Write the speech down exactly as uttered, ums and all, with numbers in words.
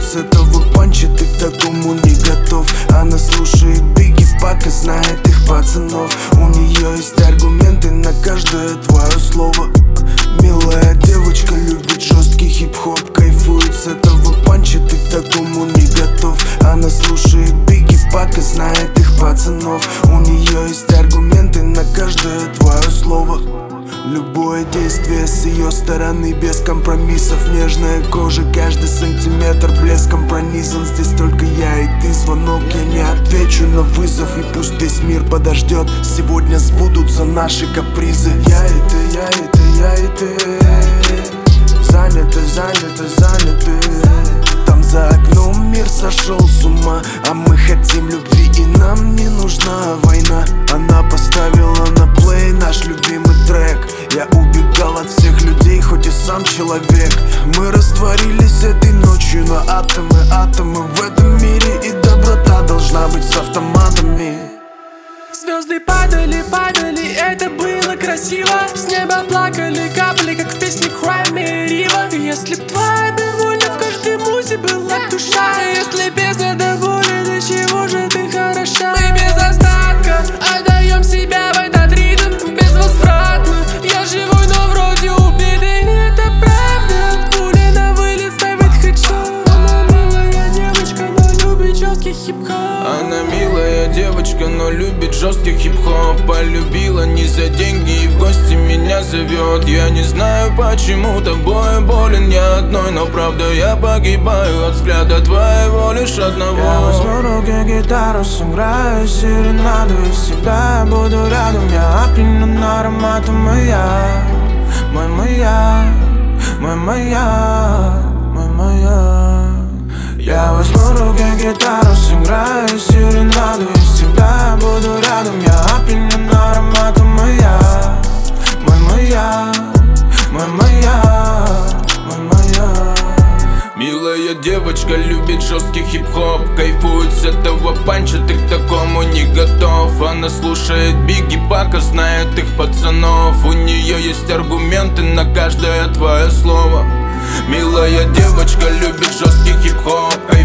с этого панча, ты к такому не готов. Она слушает Бигги Пак и знает их пацанов. У нее есть аргументы на каждое твое слово. Милая девочка любит жесткий хип-хоп, кайфует с этого панча, ты к такому не готов. Она слушает Бигги Пак и знает их пацанов. У нее есть аргументы на каждое твое слово. Любое действие с ее стороны без компромиссов. Нежная кожа, каждый сантиметр блеском пронизан. Здесь только я и ты, звонок, я не отвечу на вызов. И пусть весь мир подождет, сегодня сбудутся наши капризы. Я и ты, я и ты, я и ты заняты, заняты, заняты. Там за окном мир сошел с ума, а мы хотим любви и нам не нужна война. Она поставила на плей наш любимый трек. Я убегал от всех людей, хоть и сам человек. Мы растворились этой ночью на атомы, атомы в этом мире. И доброта должна быть с автоматами. Звезды падали, падали, это было красиво. С неба плакали капли, как в песне Cry Me River. Если б твоя воля в каждой музе была душа, если песня до боли, для чего же ты хороша? Мы без остатка отдаем себя в этот ритм безвозвратно. Я живой, но вроде убитый, это правда. Пули на вылет ставит хедшот. Она милая девочка, но любит жесткий хип-хоп. Она милая девочка, но любит жесткий хип-хоп. Полюбила не за деньги и в гости меня зовет. Я не знаю, почему тобой болен я одной, но правда я погибаю от взгляда твоего лишь одного. Я возьму в руки гитару, сыграю серенаду, и всегда буду рядом. Я опьянен ароматом маяк, мой маяк, мой маяк, мой маяк. Я возьму в руки гитару, сыграю серенаду, и всегда буду рядом. Я опьянен ароматом маяк, мой маяк, мой маяк, мой маяк. Милая девочка любит жесткий хип-хоп, кайфует с этого панча, ты к такому не готов. Она слушает Бигги Пака, знает их пацанов. У нее есть аргументы на каждое твое слово. Милая девочка любит жесткий хип-хоп,